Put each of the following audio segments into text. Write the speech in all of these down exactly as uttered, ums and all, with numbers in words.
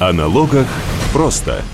О налогах просто.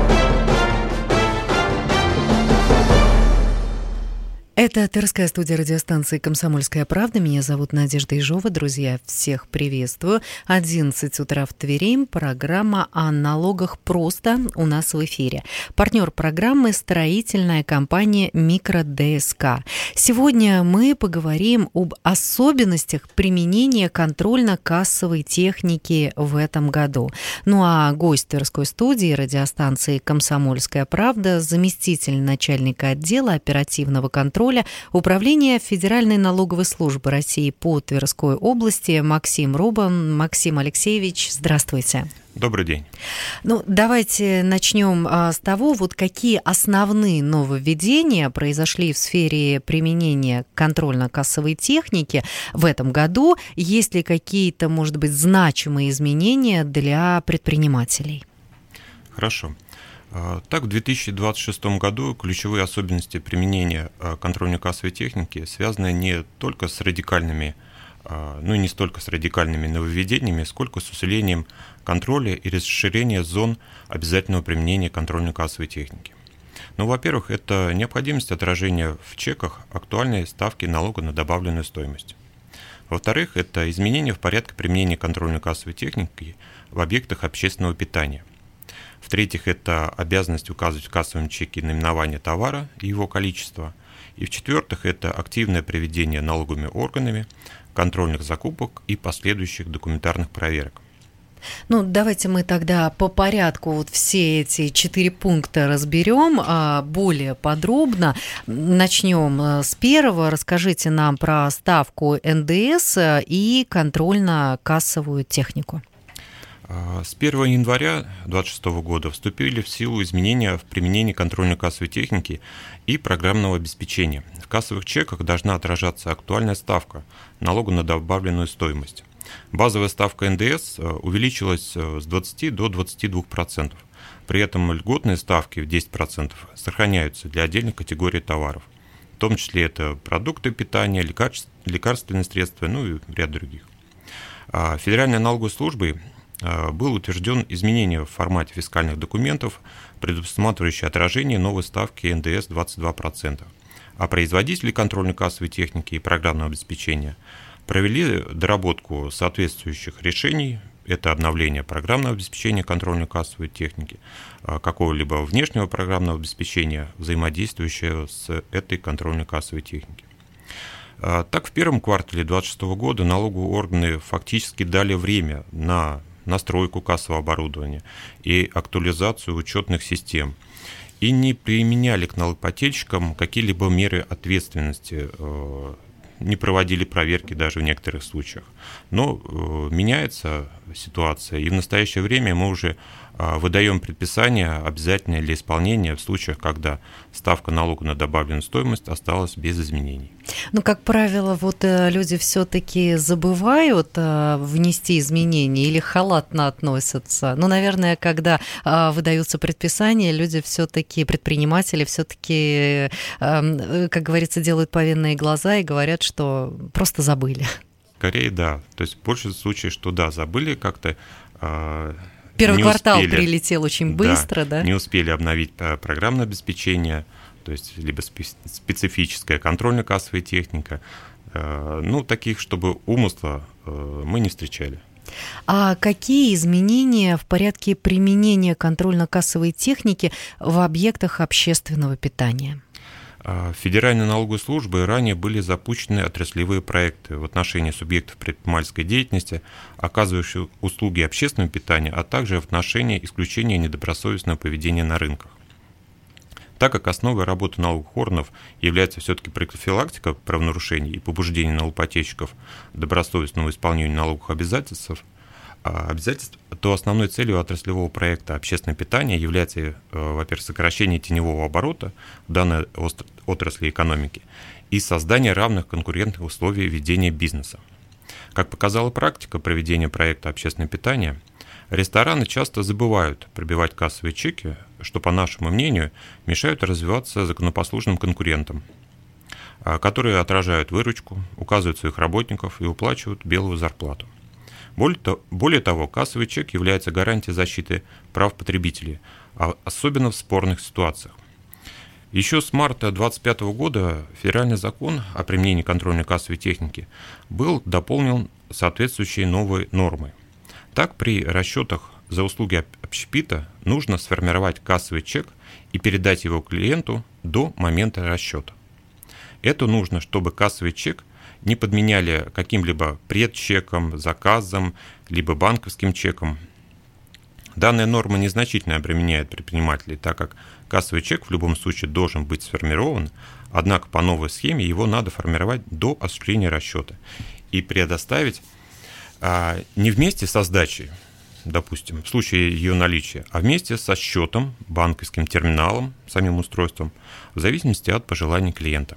Это Тверская студия радиостанции «Комсомольская правда». Меня зовут Надежда Ежова. Друзья, всех приветствую. одиннадцать утра в Твери. Программа о налогах просто у нас в эфире. Партнер программы – строительная компания «МикроДСК». Сегодня мы поговорим об особенностях применения контрольно-кассовой техники в этом году. Ну а гость Тверской студии радиостанции «Комсомольская правда» – заместитель начальника отдела оперативного контроля Управления Федеральной налоговой службы России по Тверской области Максим Рубан. Максим Алексеевич, здравствуйте. Добрый день. Ну, давайте начнем а, с того, вот какие основные нововведения произошли в сфере применения контрольно-кассовой техники в этом году. Есть ли какие-то, может быть, значимые изменения для предпринимателей? Хорошо. Так, в две тысячи двадцать шестом году ключевые особенности применения контрольно-кассовой техники связаны не только с радикальными, ну и не столько с радикальными нововведениями, сколько с усилением контроля и расширения зон обязательного применения контрольно-кассовой техники. Ну, во-первых, это необходимость отражения в чеках актуальной ставки налога на добавленную стоимость. Во-вторых, это изменения в порядке применения контрольно-кассовой техники в объектах общественного питания. В-третьих, это обязанность указывать в кассовом чеке наименование товара и его количество. И в-четвертых, это активное проведение налоговыми органами контрольных закупок и последующих документарных проверок. Ну, давайте мы тогда по порядку вот все эти четыре пункта разберем более подробно. Начнем с первого. Расскажите нам про ставку эн дэ эс и контрольно-кассовую технику. С первого января две тысячи двадцать шестого года вступили в силу изменения в применении контрольно-кассовой техники и программного обеспечения. В кассовых чеках должна отражаться актуальная ставка налога на добавленную стоимость. Базовая ставка эн дэ эс увеличилась с двадцати до двадцати двух процентов. При этом льготные ставки в десять процентов сохраняются для отдельных категорий товаров. В том числе это продукты питания, лекарств, лекарственные средства, ну и ряд других. Федеральной налоговой службой был утвержден изменение в формате фискальных документов, предусматривающее отражение новой ставки эн дэ эс двадцать два процента. А производители контрольно-кассовой техники и программного обеспечения провели доработку соответствующих решений. Это обновление программного обеспечения контрольно-кассовой техники, какого-либо внешнего программного обеспечения, взаимодействующего с этой контрольно-кассовой техникой. Так, в первом квартале две тысячи двадцать шестого года налоговые органы фактически дали время на настройку кассового оборудования и актуализацию учетных систем, и не применяли к налогоплательщикам какие-либо меры ответственности, не проводили проверки даже в некоторых случаях. Но меняется ситуация, и в настоящее время мы уже выдаем предписание обязательное для исполнения в случаях, когда ставка налога на добавленную стоимость осталась без изменений. Ну, как правило, вот люди все-таки забывают внести изменения или халатно относятся. Ну, наверное, когда выдаются предписания, люди все-таки, предприниматели все-таки, как говорится, делают повинные глаза и говорят, что просто забыли. Скорее, да. То есть больше случаев, что да, забыли как-то. Первый не квартал успели, прилетел очень быстро, да, да? Не успели обновить программное обеспечение, то есть либо специфическая контрольно-кассовая техника. Ну, таких, чтобы умысла, мы не встречали. А какие изменения в порядке применения контрольно-кассовой техники в объектах общественного питания? Федеральной налоговой службой ранее были запущены отраслевые проекты в отношении субъектов предпринимательской деятельности, оказывающих услуги общественного питания, а также в отношении исключения недобросовестного поведения на рынках. Так как основой работы налоговых органов является все-таки профилактика правонарушений и побуждение налогоплательщиков к добросовестному исполнению налоговых обязательств, обязательств, то основной целью отраслевого проекта «Общественное питание» является, во-первых, сокращение теневого оборота в данной отрасли экономики и создание равных конкурентных условий ведения бизнеса. Как показала практика проведения проекта «Общественное питание», рестораны часто забывают пробивать кассовые чеки, что, по нашему мнению, мешают развиваться законопослушным конкурентам, которые отражают выручку, указывают своих работников и уплачивают белую зарплату. Более, то, более того, кассовый чек является гарантией защиты прав потребителей, особенно в спорных ситуациях. Еще с марта две тысячи двадцать пятого года федеральный закон о применении контрольной кассовой техники был дополнен соответствующей новой нормой. Так, при расчетах за услуги общепита нужно сформировать кассовый чек и передать его клиенту до момента расчета. Это нужно, чтобы кассовый чек не подменяли каким-либо предчеком, заказом, либо банковским чеком. Данная норма незначительно обременяет предпринимателей, так как кассовый чек в любом случае должен быть сформирован, однако по новой схеме его надо формировать до осуществления расчета и предоставить а, не вместе со сдачей, допустим, в случае ее наличия, а вместе со счетом, банковским терминалом, самим устройством, в зависимости от пожеланий клиента.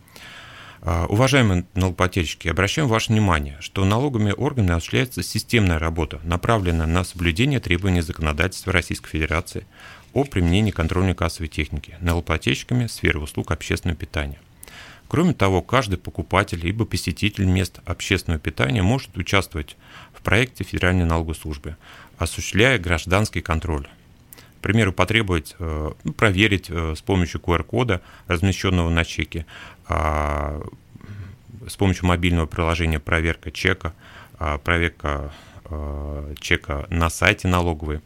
Уважаемые налогоплательщики, обращаем ваше внимание, что налоговыми органами осуществляется системная работа, направленная на соблюдение требований законодательства Российской Федерации о применении контрольной кассовой техники налогоплательщиками сферы услуг общественного питания. Кроме того, каждый покупатель либо посетитель мест общественного питания может участвовать в проекте Федеральной налоговой службы, осуществляя гражданский контроль. К примеру, потребовать, ну, проверить с помощью ку ар кода, размещенного на чеке, с помощью мобильного приложения проверка чека, проверка чека на сайте налоговой,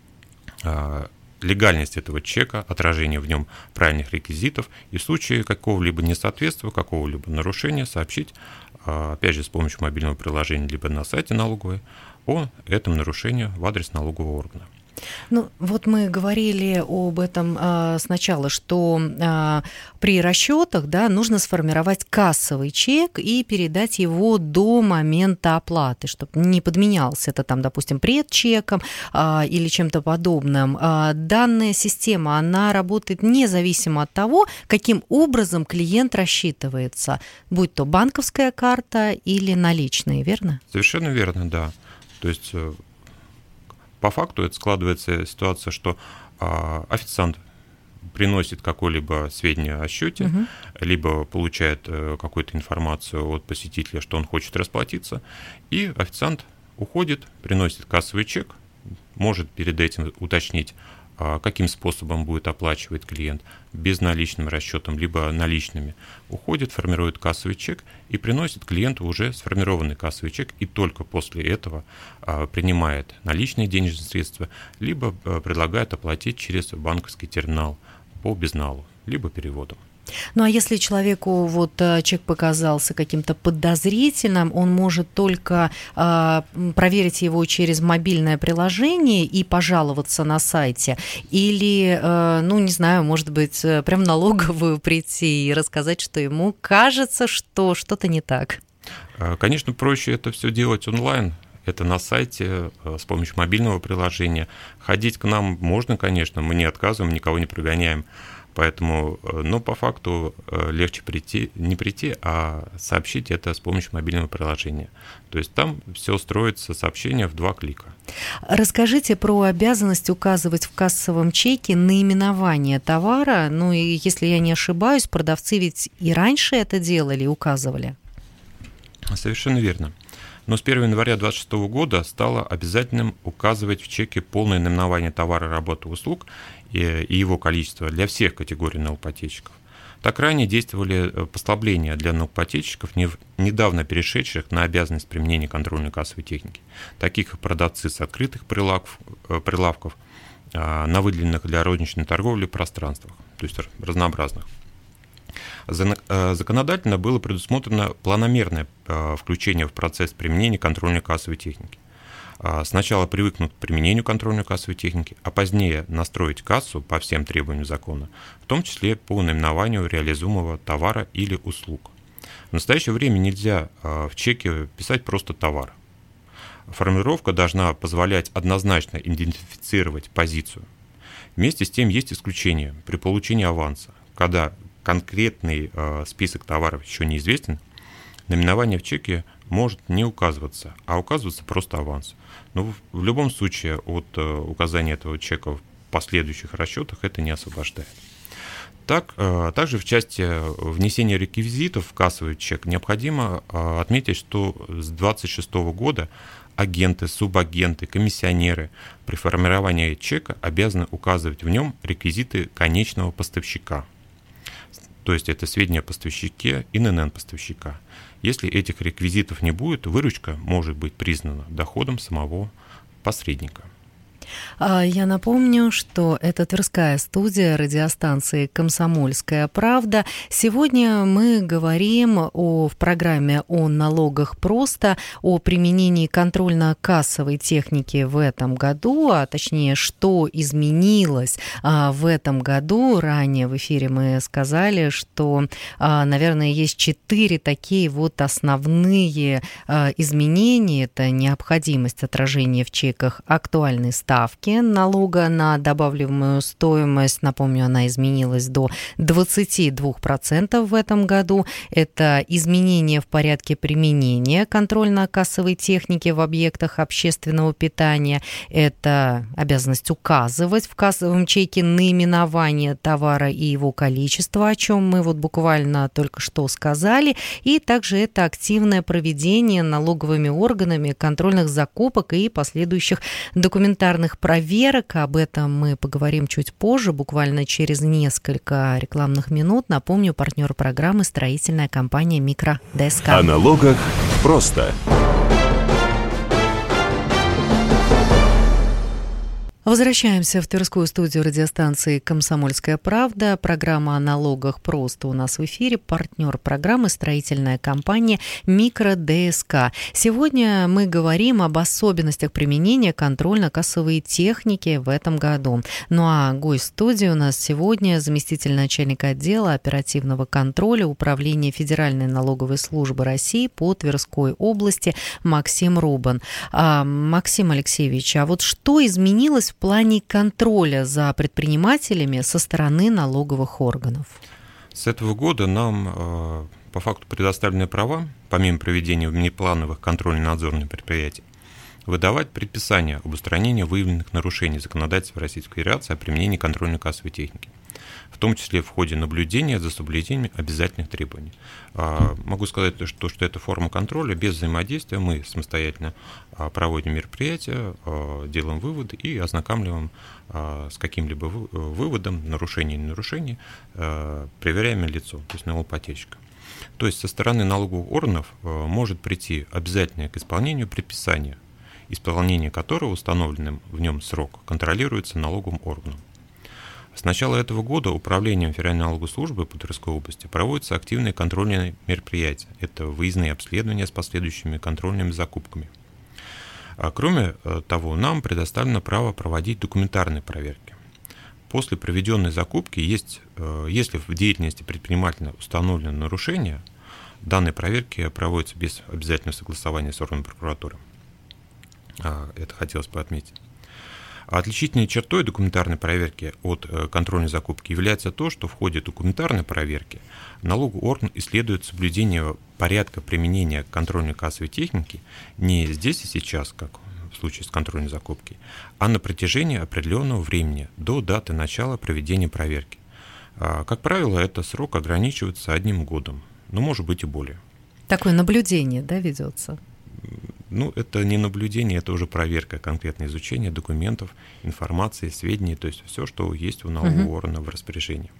легальность этого чека, отражение в нем правильных реквизитов и в случае какого-либо несоответствия, какого-либо нарушения сообщить, опять же, с помощью мобильного приложения либо на сайте налоговой о этом нарушении в адрес налогового органа. Ну, вот мы говорили об этом а, сначала, что а, при расчетах, да, нужно сформировать кассовый чек и передать его до момента оплаты, чтобы не подменялся это там, допустим, предчеком а, или чем-то подобным. А, данная система, она работает независимо от того, каким образом клиент рассчитывается, будь то банковская карта или наличные, верно? Совершенно верно, да. То есть по факту это складывается ситуация, что а, официант приносит какое-либо сведения о счете, угу. либо получает а, какую-то информацию от посетителя, что он хочет расплатиться, и официант уходит, приносит кассовый чек, может перед этим уточнить, а, каким способом будет оплачивать клиент, безналичным расчетом, либо наличными, уходит, формирует кассовый чек и приносит клиенту уже сформированный кассовый чек, и только после этого а, принимает наличные денежные средства, либо а, предлагает оплатить через банковский терминал по безналу, либо переводом. Ну а если человеку вот чек показался каким-то подозрительным, он может только э, проверить его через мобильное приложение и пожаловаться на сайте, или, э, ну не знаю, может быть, прям в налоговую прийти и рассказать, что ему кажется, что что-то не так. Конечно, проще это все делать онлайн. Это на сайте, с помощью мобильного приложения. Ходить к нам можно, конечно, мы не отказываем, никого не прогоняем. Поэтому, но по факту легче прийти, не прийти, а сообщить это с помощью мобильного приложения. То есть там все строится, сообщение в два клика. Расскажите про обязанность указывать в кассовом чеке наименование товара. Ну и если я не ошибаюсь, продавцы ведь и раньше это делали, указывали. Совершенно верно. Но с первого января две тысячи двадцать шестого года стало обязательным указывать в чеке полное наименование товара, работы, услуг и его количество для всех категорий налогоплательщиков. Так ранее действовали послабления для налогоплательщиков, недавно перешедших на обязанность применения контрольной кассовой техники, таких как продавцы с открытых прилавков, прилавков на выделенных для розничной торговли пространствах, то есть разнообразных. Законодательно было предусмотрено планомерное включение в процесс применения контрольной кассовой техники. Сначала привыкнуть к применению контрольной кассовой техники, а позднее настроить кассу по всем требованиям закона, в том числе по наименованию реализуемого товара или услуг. В настоящее время нельзя в чеке писать просто товар. Формулировка должна позволять однозначно идентифицировать позицию. Вместе с тем есть исключения при получении аванса, когда конкретный э, список товаров еще неизвестен, наименование в чеке может не указываться, а указываться просто аванс. Но в, в любом случае от э, указания этого чека в последующих расчетах это не освобождает. Так, э, также в части внесения реквизитов в кассовый чек необходимо э, отметить, что с две тысячи двадцать шестого года агенты, субагенты, комиссионеры при формировании чека обязаны указывать в нем реквизиты конечного поставщика. То есть это сведения о поставщике и эн эн эн поставщика. Если этих реквизитов не будет, выручка может быть признана доходом самого посредника. Я напомню, что это Тверская студия радиостанции «Комсомольская правда». Сегодня мы говорим о, в программе о налогах просто, о применении контрольно-кассовой техники в этом году, а точнее, что изменилось в этом году. Ранее в эфире мы сказали, что, наверное, есть четыре такие вот основные изменения. Это необходимость отражения в чеках актуальной ставки налога на добавляемую стоимость. Напомню, она изменилась до двадцати двух процентов в этом году. Это изменение в порядке применения контрольно-кассовой техники в объектах общественного питания. Это обязанность указывать в кассовом чеке наименование товара и его количество, о чем мы вот буквально только что сказали. И также это активное проведение налоговыми органами контрольных закупок и последующих документарных проверок. Об этом мы поговорим чуть позже, буквально через несколько рекламных минут. Напомню, партнер программы — строительная компания «МикроДСК». О налогах просто. Возвращаемся в Тверскую студию радиостанции «Комсомольская правда». Программа о налогах просто у нас в эфире. Партнер программы — строительная компания «МикроДСК». Сегодня мы говорим об особенностях применения контрольно-кассовой техники в этом году. Ну а гость студии у нас сегодня заместитель начальника отдела оперативного контроля Управления Федеральной налоговой службы России по Тверской области Максим Рубан. А, Максим Алексеевич, а вот что изменилось в плане контроля за предпринимателями со стороны налоговых органов? С этого года нам по факту предоставлены права, помимо проведения внеплановых контрольно-надзорных предприятий, выдавать предписания об устранении выявленных нарушений законодательства Российской Федерации о применении контрольно-кассовой техники, в том числе в ходе наблюдения за соблюдением обязательных требований. Могу сказать, что, что это форма контроля без взаимодействия. Мы самостоятельно проводим мероприятия, делаем выводы и ознакомливаем с каким-либо выводом, нарушение или не нарушение, проверяемое лицо, то есть налогоплательщика. То есть со стороны налоговых органов может прийти обязательное к исполнению предписание, исполнение которого установленным в нем срок контролируется налоговым органом. С начала этого года Управлением Федеральной налоговой службы по Тверской области проводятся активные контрольные мероприятия. Это выездные обследования с последующими контрольными закупками. А кроме того, нам предоставлено право проводить документарные проверки. После проведенной закупки, есть, если в деятельности предпринимателя установлено нарушение, данные проверки проводятся без обязательного согласования с органом прокуратуры. Это хотелось бы отметить. Отличительной чертой документарной проверки от контрольной закупки является то, что в ходе документарной проверки налоговый орган исследует соблюдение порядка применения контрольно-кассовой техники не здесь и сейчас, как в случае с контрольной закупкой, а на протяжении определенного времени до даты начала проведения проверки. Как правило, этот срок ограничивается одним годом, но может быть и более. Такое наблюдение, да, ведется? Ну, это не наблюдение, это уже проверка, конкретное изучение документов, информации, сведений, то есть все, что есть у налогового uh-huh. органа в распоряжении.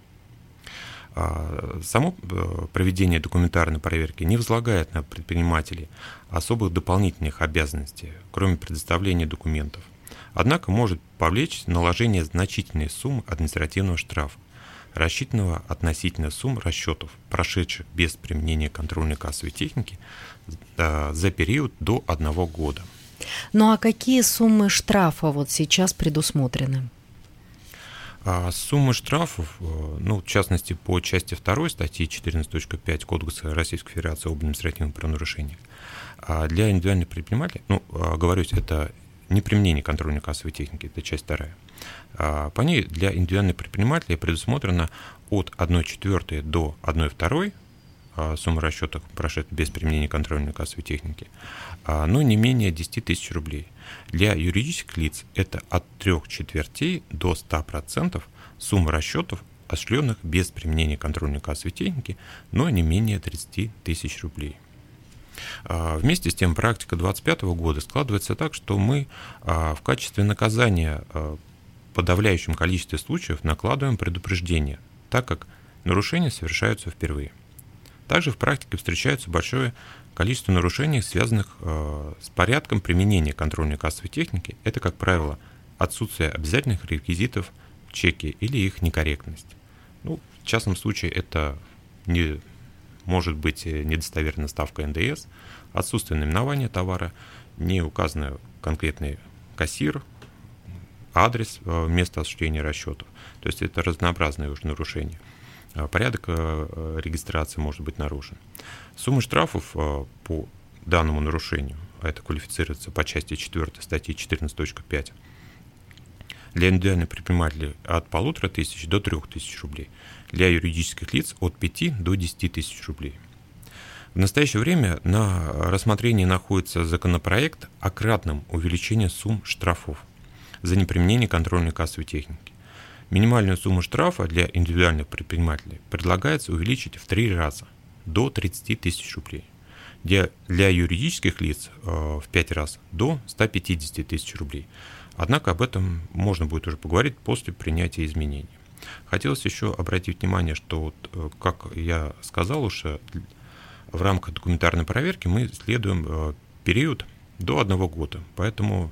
Само проведение документарной проверки не возлагает на предпринимателей особых дополнительных обязанностей, кроме предоставления документов. Однако может повлечь наложение значительной суммы административного штрафа, рассчитанного относительно сумм расчетов, прошедших без применения контрольно-кассовой техники за период до одного года. Ну а какие суммы штрафа вот сейчас предусмотрены? А суммы штрафов, ну, в частности, по части второй статьи четырнадцать точка пять Кодекса Российской Федерации об административных правонарушениях, для индивидуальных предпринимателей, ну, оговорюсь, это не применение контрольно-кассовой техники, это часть вторая. По ней для индивидуальных предпринимателей предусмотрено от одной четвертой до одной второй суммы расчета, прошедших без применения контрольно-кассовой техники, но не менее десять тысяч рублей. Для юридических лиц это от трех четвертей до ста процентов суммы расчетов, осуществленных без применения контрольно-кассовой техники, но не менее тридцать тысяч рублей. Вместе с тем, практика две тысячи двадцать пятого года складывается так, что мы в качестве наказания в подавляющем количестве случаев накладываем предупреждение, так как нарушения совершаются впервые. Также в практике встречается большое количество нарушений, связанных с порядком применения контрольно-кассовой техники. Это, как правило, отсутствие обязательных реквизитов в чеке или их некорректность. Ну, в частном случае это не может быть недостоверная ставка эн дэ эс, отсутствие наименования товара, не указанный конкретный кассир, адрес, место осуществления расчетов. То есть это разнообразные уже нарушения. Порядок регистрации может быть нарушен. Сумма штрафов по данному нарушению, а это квалифицируется по части четвёртой статьи четырнадцать точка пять, для индивидуальных предпринимателей от полутора тысяч до трех тысяч рублей, для юридических лиц от пяти до десяти тысяч рублей. В настоящее время на рассмотрении находится законопроект о кратном увеличении сумм штрафов за неприменение контрольной кассовой техники. Минимальную сумму штрафа для индивидуальных предпринимателей предлагается увеличить в три раза, до тридцати тысяч рублей. Для, для юридических лиц э, в пять раз, до ста пятидесяти тысяч рублей. Однако об этом можно будет уже поговорить после принятия изменений. Хотелось еще обратить внимание, что, вот, как я сказал уже, в рамках документарной проверки мы исследуем период до одного года. Поэтому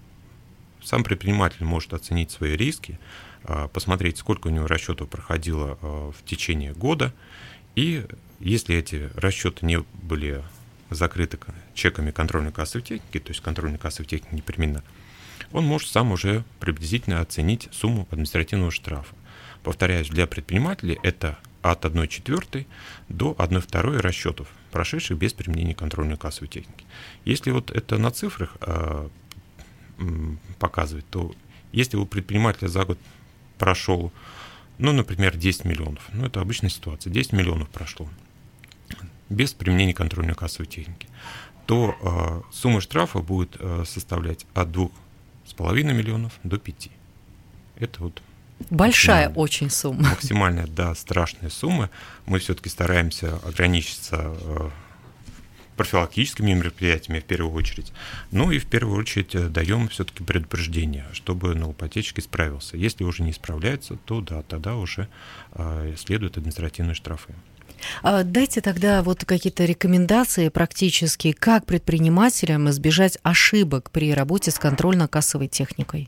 сам предприниматель может оценить свои риски, посмотреть, сколько у него расчетов проходило в течение года. И если эти расчеты не были закрыты чеками контрольно-кассовой техники, то есть контрольно-кассовой техники не применена, он может сам уже приблизительно оценить сумму административного штрафа. Повторяюсь, для предпринимателей это от одной четвертой до одной второй расчетов, прошедших без применения контрольной кассовой техники. Если вот это на цифрах э, показывать, то если у предпринимателя за год прошел, ну, например, десять миллионов, ну, это обычная ситуация, десять миллионов прошло без применения контрольной кассовой техники, то э, сумма штрафа будет э, составлять от двух с половиной миллионов до пяти. Это вот большая очень сумма. Максимальная, да, страшная сумма. Мы все-таки стараемся ограничиться э, профилактическими мероприятиями в первую очередь. Ну и в первую очередь даем все-таки предупреждение, чтобы налогоплательщик исправился. Если уже не справляется, то да, тогда уже э, следуют административные штрафы. Дайте тогда вот какие-то рекомендации практические, как предпринимателям избежать ошибок при работе с контрольно-кассовой техникой.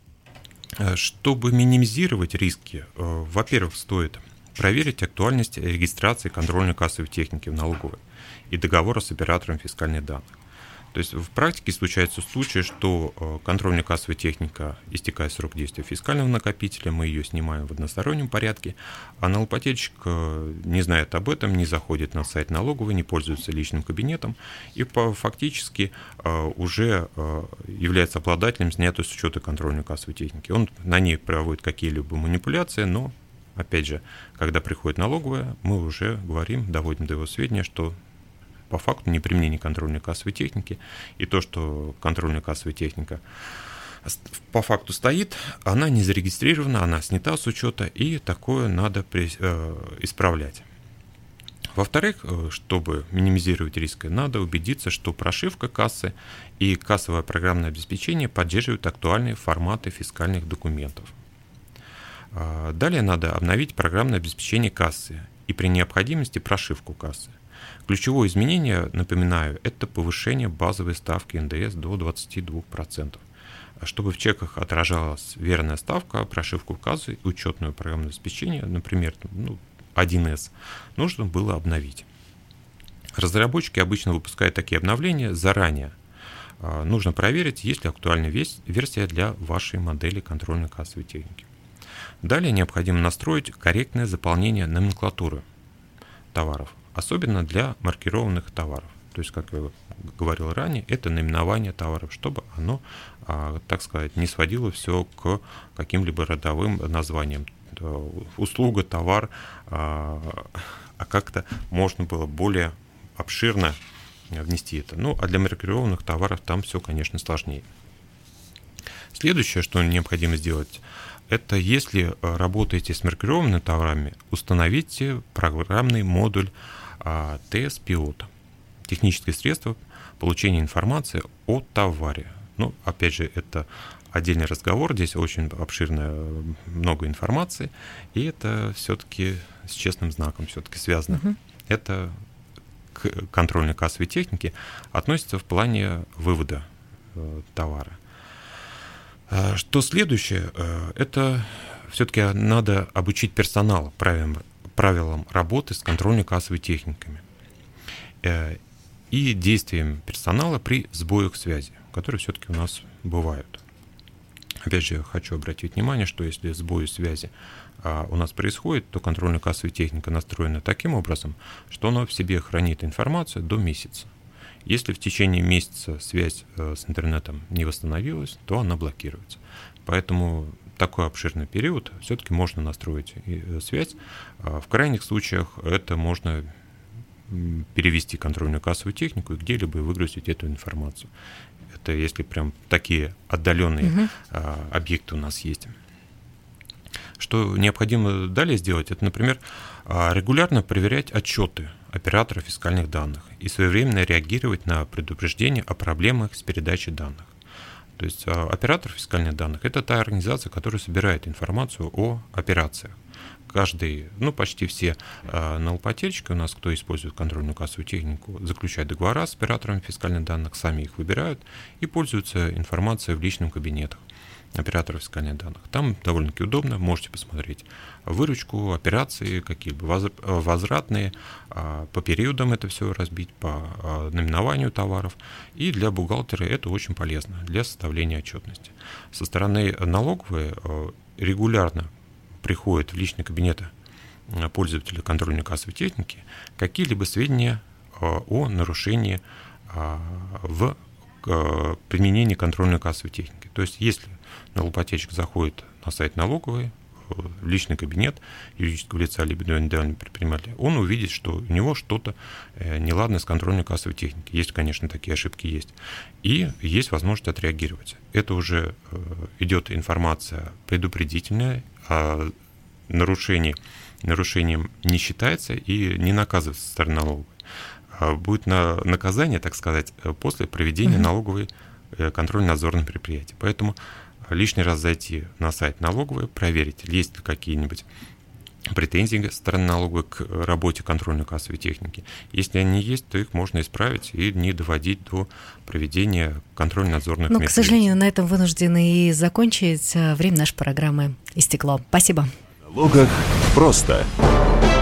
Чтобы минимизировать риски, во-первых, стоит проверить актуальность регистрации контрольно-кассовой техники в налоговой и договора с оператором фискальных данных. То есть в практике случаются случаи, что контрольно-кассовая техника истекает срок действия фискального накопителя, мы ее снимаем в одностороннем порядке, а налогоплательщик не знает об этом, не заходит на сайт налоговой, не пользуется личным кабинетом и фактически уже является обладателем снятой с учета контрольно-кассовой техники. Он на ней проводит какие-либо манипуляции, но, опять же, когда приходит налоговая, мы уже говорим, доводим до его сведения, что по факту неприменение контрольной кассовой техники и то, что контрольная кассовая техника по факту стоит, она не зарегистрирована, она снята с учета, и такое надо при, э, исправлять. Во-вторых, чтобы минимизировать риски, надо убедиться, что прошивка кассы и кассовое программное обеспечение поддерживают актуальные форматы фискальных документов. Далее надо обновить программное обеспечение кассы и при необходимости прошивку кассы. Ключевое изменение, напоминаю, это повышение базовой ставки эн дэ эс до двадцати двух процентов. Чтобы в чеках отражалась верная ставка, прошивку кассы и учетное программное обеспечение, например, ну, один эс, нужно было обновить. Разработчики обычно выпускают такие обновления заранее. Нужно проверить, есть ли актуальная версия для вашей модели контрольной кассовой техники. Далее необходимо настроить корректное заполнение номенклатуры товаров, особенно для маркированных товаров. То есть, как я говорил ранее, это наименование товаров, чтобы оно, так сказать, не сводило все к каким-либо родовым названиям. Услуга, товар, а как-то можно было более обширно внести это. Ну, а для маркированных товаров там все, конечно, сложнее. Следующее, что необходимо сделать, это если работаете с маркированными товарами, установите программный модуль ти эс пи о. техническое средство получения информации о товаре. Ну, опять же, это отдельный разговор, здесь очень обширно много информации, и это все-таки с честным знаком все-таки связано. Uh-huh. Это к контрольной кассовой технике относится в плане вывода э, товара. Что следующее, это все-таки надо обучить персонал правилам, правилам работы с контрольно-кассовой техниками и действиям персонала при сбоях связи, которые все-таки у нас бывают. Опять же, хочу обратить внимание, что если сбои связи у нас происходит, то контрольно-кассовая техника настроена таким образом, что она в себе хранит информацию до месяца. Если в течение месяца связь с интернетом не восстановилась, то она блокируется. Поэтому такой обширный период все-таки можно настроить связь. В крайних случаях это можно перевести контрольную кассовую технику и где-либо выгрузить эту информацию. Это если прям такие отдаленные угу. объекты у нас есть. Что необходимо далее сделать, это, например, регулярно проверять отчеты оператора фискальных данных и своевременно реагировать на предупреждения о проблемах с передачей данных. То есть оператор фискальных данных – это та организация, которая собирает информацию о операциях. Каждый, ну почти все налогоплательщики у нас, кто использует контрольную кассовую технику, заключают договора с операторами фискальных данных, сами их выбирают и пользуются информацией в личном кабинете операторов фискальных данных. Там довольно-таки удобно, можете посмотреть выручку, операции, какие-либо возвратные, по периодам это все разбить, по наименованию товаров. И для бухгалтера это очень полезно для составления отчетности. Со стороны налоговой регулярно приходят в личный кабинет пользователя контрольной кассовой техники какие-либо сведения о нарушении в применении контрольной кассовой техники. То есть, если налогоплательщик заходит на сайт налоговой, в личный кабинет юридического лица либо индивидуального предпринимателя, он увидит, что у него что-то неладно с контрольной кассовой техникой. Есть, конечно, такие ошибки есть. И есть возможность отреагировать. Это уже идет информация предупредительная, а нарушение, нарушением не считается и не наказывается со стороны налоговой. Будет на наказание, так сказать, после проведения mm-hmm. налоговой контрольно-надзорной предприятия. Поэтому лишний раз зайти на сайт налоговой, проверить, есть ли какие-нибудь претензии со стороны налоговой к работе контрольно-кассовой техники. Если они есть, то их можно исправить и не доводить до проведения контрольно-надзорных мероприятий. Но, к сожалению, на этом вынуждены и закончить. Время нашей программы истекло. Спасибо. В налогах просто.